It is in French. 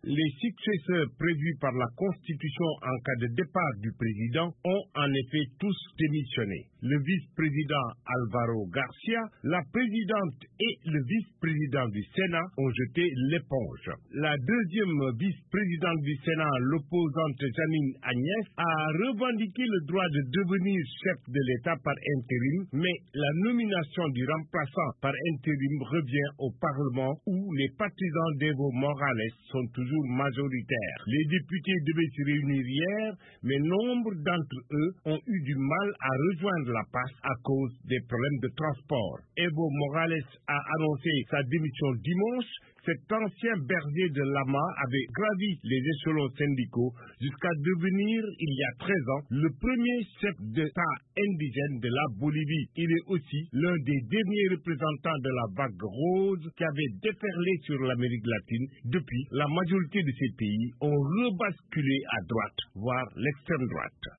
Les successeurs prévus par la Constitution en cas de départ du président ont en effet tous démissionné. Le vice-président Alvaro Garcia, la présidente et le vice-président du Sénat ont jeté l'éponge. La deuxième vice-présidente du Sénat, l'opposante Janine Agnès, a revendiqué le droit de devenir chef de l'État par intérim, mais la nomination du remplaçant par intérim revient au Parlement où les partisans d'Evo Morales sont toujours majoritaires. Les députés devaient se réunir hier, mais nombre d'entre eux ont eu du mal à rejoindre la passe à cause des problèmes de transport. Evo Morales a annoncé sa démission dimanche. Cet ancien berger de Lama avait gravi les échelons syndicaux jusqu'à devenir, il y a 13 ans, le premier chef d'État indigène de la Bolivie. Il est aussi l'un des derniers représentants de la vague rose qui avait déferlé sur l'Amérique latine. Depuis, la majorité de ces pays ont rebasculé à droite, voire l'extrême droite.